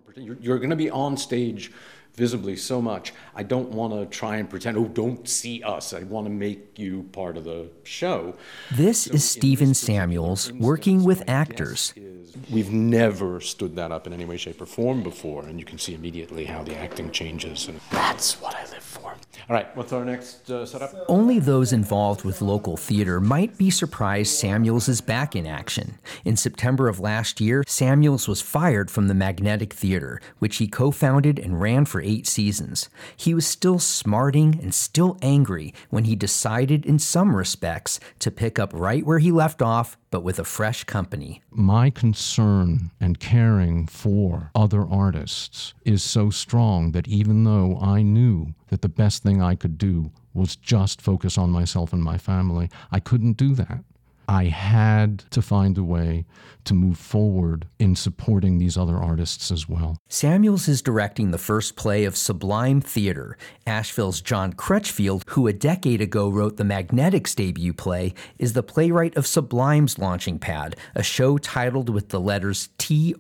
You're going to be on stage visibly so much. I don't want to try and pretend, oh, don't see us. I want to make you part of the show. This is Stephen Samuels working with actors. We've never stood that up in any way, shape, or form before, and you can see immediately how the acting changes, and that's what I live for. All right, what's our next setup? Only those involved with local theater might be surprised Samuels is back in action. In September of last year, Samuels was fired from the Magnetic Theater, which he co-founded and ran for 8 seasons. He was still smarting and still angry when he decided, in some respects, to pick up right where he left off, but with a fresh company. My concern and caring for other artists is so strong that even though I knew that the best thing I could do was just focus on myself and my family, I couldn't do that. I had to find a way to move forward in supporting these other artists as well. Samuels is directing the first play of Sublime Theater. Asheville's John Crutchfield, who a decade ago wrote the Magnetic's debut play, is the playwright of Sublime's launching pad, a show titled with the letters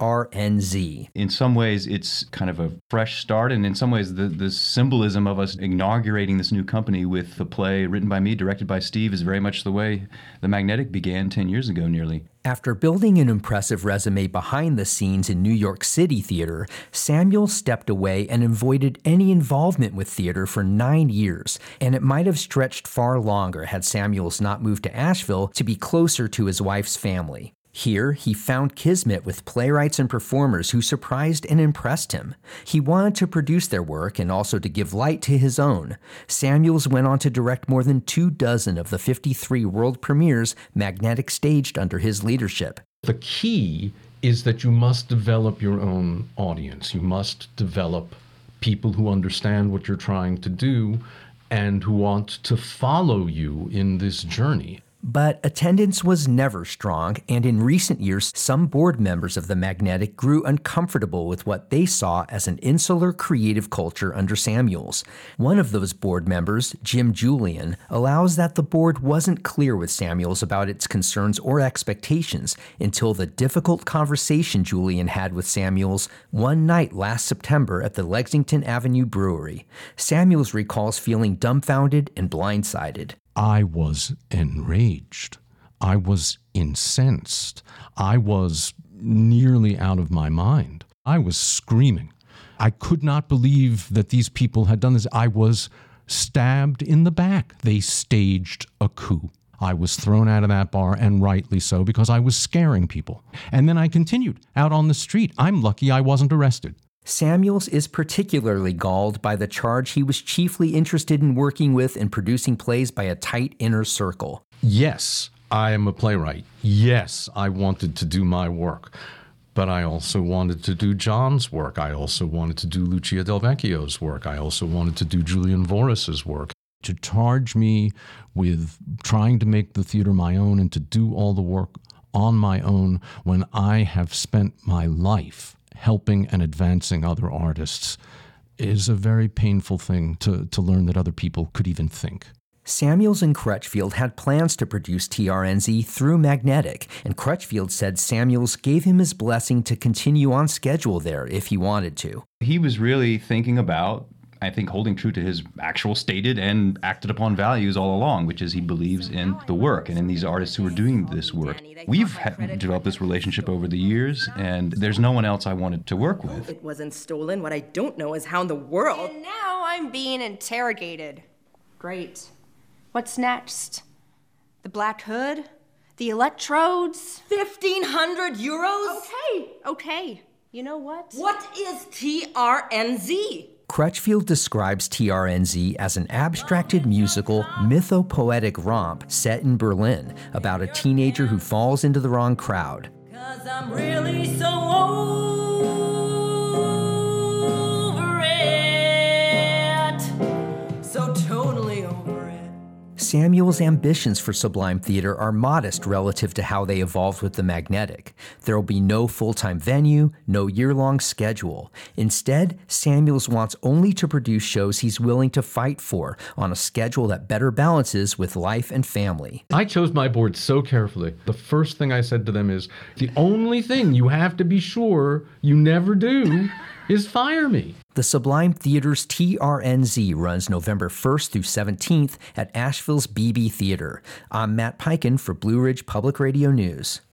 TRNZ. In some ways, it's kind of a fresh start, and in some ways, the symbolism of us inaugurating this new company with a play written by me, directed by Steve, is very much the way the Magnetic began 10 years ago nearly. After building an impressive resume behind the scenes in New York City theater, Samuel stepped away and avoided any involvement with theater for 9 years, and it might have stretched far longer had Samuels not moved to Asheville to be closer to his wife's family. Here, he found kismet with playwrights and performers who surprised and impressed him. He wanted to produce their work and also to give light to his own. Samuels went on to direct more than 24 of the 53 world premieres Magnetic staged under his leadership. The key is that you must develop your own audience. You must develop people who understand what you're trying to do and who want to follow you in this journey. But attendance was never strong, and in recent years, some board members of the Magnetic grew uncomfortable with what they saw as an insular creative culture under Samuels. One of those board members, Jim Julian, allows that the board wasn't clear with Samuels about its concerns or expectations until the difficult conversation Julian had with Samuels one night last September at the Lexington Avenue Brewery. Samuels recalls feeling dumbfounded and blindsided. I was enraged. I was incensed. I was nearly out of my mind. I was screaming. I could not believe that these people had done this. I was stabbed in the back. They staged a coup. I was thrown out of that bar, and rightly so, because I was scaring people. And then I continued out on the street. I'm lucky I wasn't arrested. Samuels is particularly galled by the charge he was chiefly interested in working with and producing plays by a tight inner circle. Yes, I am a playwright. Yes, I wanted to do my work. But I also wanted to do John's work. I also wanted to do Lucia Del Vecchio's work. I also wanted to do Julian Voris's work. To charge me with trying to make the theater my own and to do all the work on my own when I have spent my life helping and advancing other artists is a very painful thing to learn that other people could even think. Samuels and Crutchfield had plans to produce TRNZ through Magnetic, and Crutchfield said Samuels gave him his blessing to continue on schedule there if he wanted to. He was really thinking about, I think, holding true to his actual stated and acted upon values all along, which is he believes in the work and in these artists who are doing this work. We've developed this relationship over the years, and there's no one else I wanted to work with. It wasn't stolen. What I don't know is how in the world... And now I'm being interrogated. Great. What's next? The Black Hood? The electrodes? 1,500 euros? Okay. You know what? What is TRNZ? Crutchfield describes TRNZ as an abstracted musical, mythopoetic romp set in Berlin about a teenager who falls into the wrong crowd. 'Cause I'm really so over it. So totally over it. Samuel's ambitions for Sublime Theater are modest relative to how they evolved with the Magnetic. There will be no full-time venue, no year-long schedule. Instead, Samuels wants only to produce shows he's willing to fight for on a schedule that better balances with life and family. I chose my board so carefully. The first thing I said to them is, the only thing you have to be sure you never do is fire me. The Sublime Theater's TRNZ runs November 1st through 17th at Asheville's BB Theater. I'm Matt Peiken for Blue Ridge Public Radio News.